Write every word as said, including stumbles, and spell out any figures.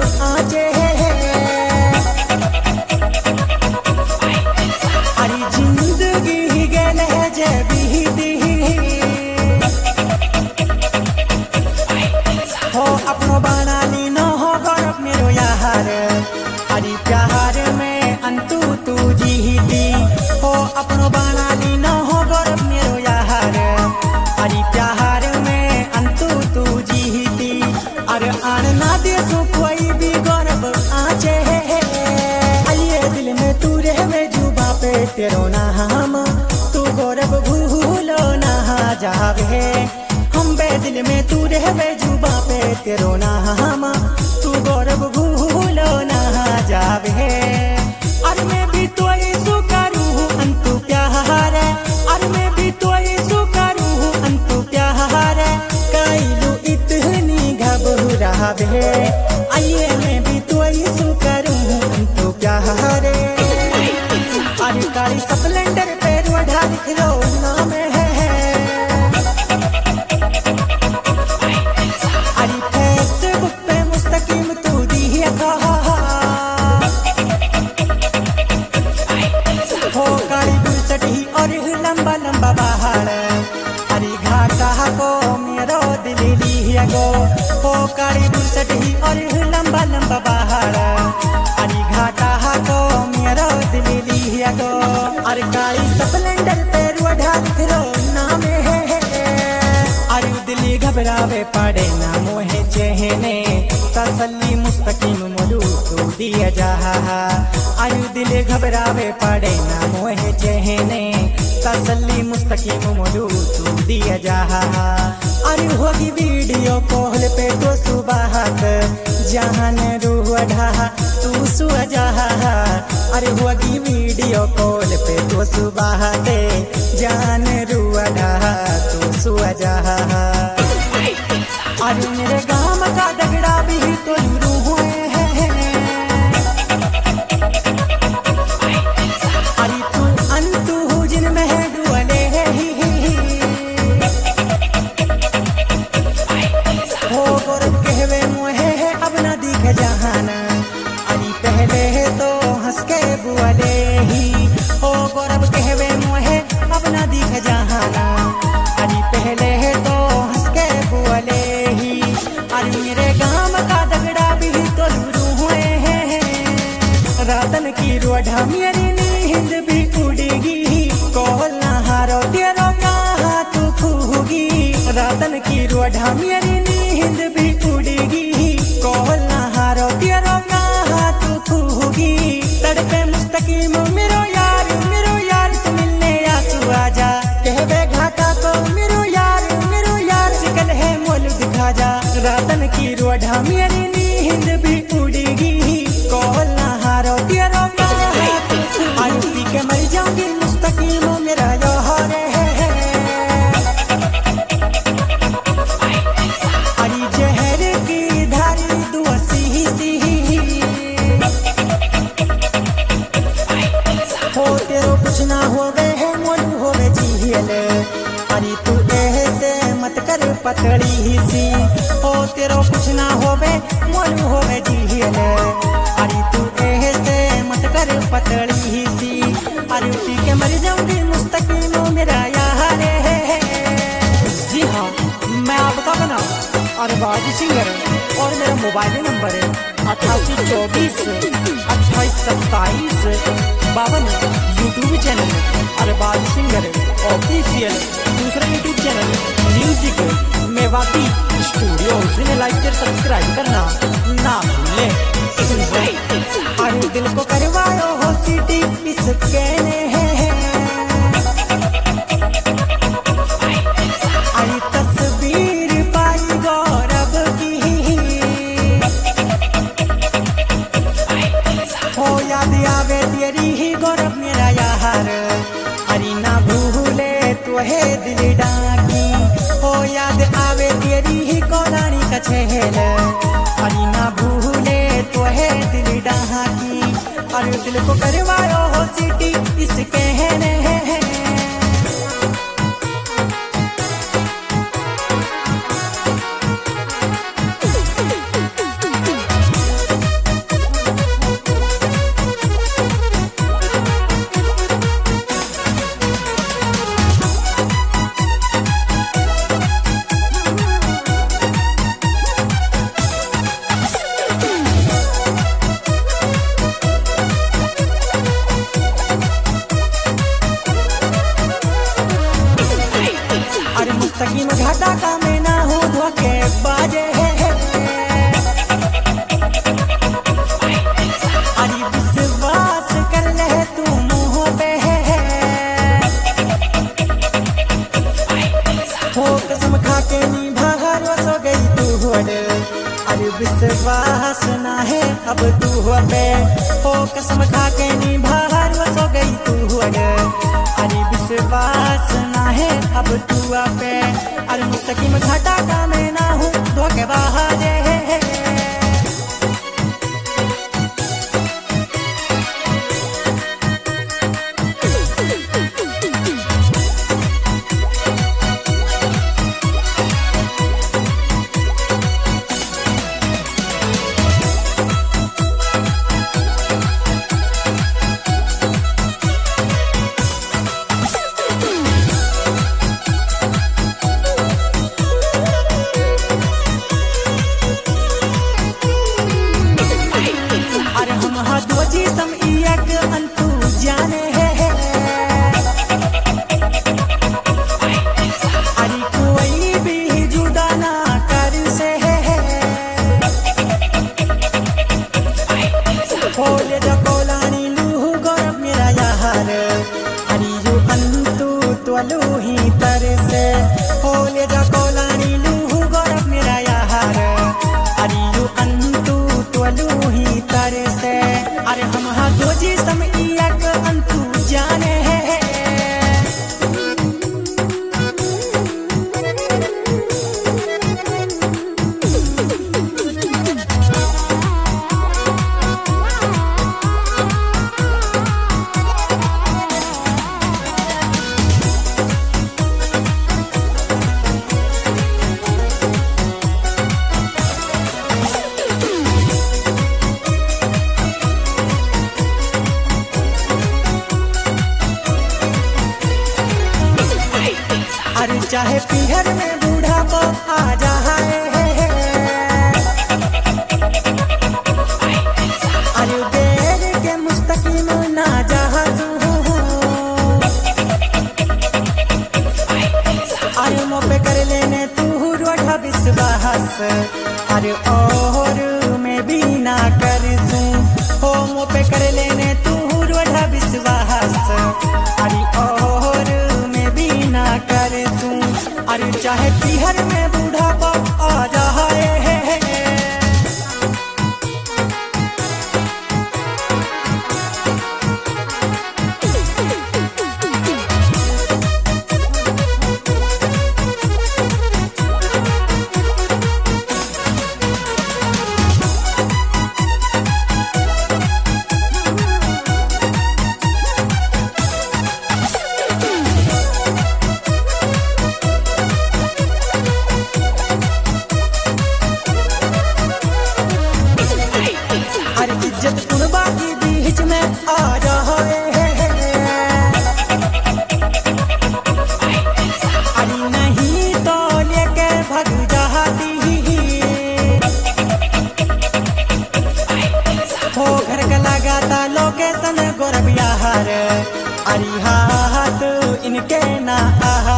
आजे अरे जिंदगी गल है जबी दी हो अपनो बना ली न हो गौरव मेरो यार अरे प्यार में अंतु तू जीती हो अपनो बना ली न हो गौरव मेरो यार अरे प्यार में अंतु तू जीती अरे आन ना दे सो कोई भी गौरव आचे आइए दिल में तू रहवे जुबा पे तेरो नाम तू गौरव भूलो ना जावे हम बे दिल में तू रहवे जुबा पे तेरो नाम तू गौरव भूलो ना जावे अरे मैं भी तो ऐसो करूँ अंतु प्यार अरे मैं भी तो ऐसो करूँ अंतु प्यार कैलू इतनी घबरावे आइए मैं भी तो ऐसो करूँ अंतु प्यार अरे काली स्प्लेंडर पे रोड़ा लिख लो नाम है अरे फेसबुक पे मुस्तकीम तू दिया हो काली बुसटी और लंबा लंबा पहाड़ अरे घाटा को मेरो दिल लिया गो हो काली बुसटी और लंबा लंबा पहाड़ अरे घाटा को मेरो दिल लिया गो अरे काली स्प्लेंडर पे रोड़ा लिखरो नाम है अरे दिल घबरावे पड़े ना मोहे चहने तसल्ली मुस्तकीम मोलू तू दिया जा अरे दिल घबरावे पड़े ना मोहे चहने तसल्ली मुस्तकीम मोलू तू दिया जा अरे होगी वीडियो कॉल पे तो सुबह जहान रूह ढा तू सुजा अरे होगी वीडियो कॉल पे तो सुबह दे जान रूह ढा तू सुजा अरे मेरे गाँव का दगड़ा भी तो रू हुए हैं अरे तू अंतु जिन में डुअले हो गौरव कहवे मोहे अब ना दिख जहाना अरे पहले तो हंस के बुअले ही हो गौरव कहवे मोहे अब ना दिख जहाना अरे पहले तो हंस के बुअले ही अरे मेरे गाँव का दगड़ा भी तो लूरू हुए हैं रातन की रोढ़ा मेरी नींद भी उड़ेगी कोहल नहारो तेरो कहा तू खूगी रातन की रोढ़ा मेरी नींद भी उड़ेगी कोहल नहारो तेरो कहा तू खूगी तड़पे मुस्तकीम मेरो यार मेरो यार तू मिलने आंसू आजा कहवे घाटा को मेरो यार मेरो यार शिकल है मोल दिखा जा रातन की रोढ़ा मेरी नींद भी उड़ेगी कोहल नहारो तेरो कहा तू आलू पी के मर जाऊंगी मुस्तकीम मेरा यार है अरे जहर की धारी दुआ सी सी हो तेरो कुछ ना होवे है मोलू होवे झील अरे तू ऐसे मत कर पतड़ी सी हो तेरो कुछ ना होवे मोलू होवे झील अरे तू ऐसे मत कर पतड़ी सी अरे पी के मर जाऊंगी मुस्तकीम मेरा यार है जी हाँ मैं आपका बना और बाजी सिंगर और मेरा मोबाइल नंबर है अट्ठासी चौबीस अट्ठाईस सत्ताईस बावन YouTube channel Arbaz singer official दूसरा YouTube channel music Mewati studio जिन्हें लाइक शेयर सब्सक्राइब करना ना भूले अरे दिल को करवायो हो सीटी इस कहने अरे तस्वीर पाई गौरव की हो याद आवे तेरी ही गौरव मेरा यार अरे ना भूले तो है दिल डाकी हो याद आवे तेरी ही कोरानी का छेल अरे ना भूले तो है दिल डाकी अरे दिल को करवायो हो सीटी इस कहने बाजे अरे विश्वास कर ले तू मुँह पे हो कसम खा के नी बाहर सो गई तू अरे विश्वास ना है अब तू पे हो कसम खा के नी बाहर सो गई तू अरे विश्वास ना है अब तू पे अरे मुस्तकीम घाटा का मैं ना हूँ धोखे बाहर जी सम एक अंतु जाने है अरे कोई भी जुदा ना कर से है खोले जो कोलानी लूह गौरव मेरा यार अरे यू अंतु त्वलू ही तर से खोले जो कोलानी लूह गौरव मेरा यार अरे यू अंतु त्वलू ही तर से अरे हम हाँ दो जी सम एक अंतु जाने है अरे चाहे पीहर में बूढ़ा को आ जाए अरे बेर के मुस्तकीम ना जहाजू अरे मो पे कर लेने तू रोढ़ा विश्वास अरे और में भी ना कर सूं हो मो पे कर लेने तू रोढ़ा विश्वास अरे और में भी ना कर अरे चाहे पीहर में बूढ़ा को आ जाए इज्जत कुर्बा की बीच में आ जाए अरे नहीं तो लेके भग जाती हो घर का लगाता लोकेशन गोरबिया हर अरे हाथ इनके ना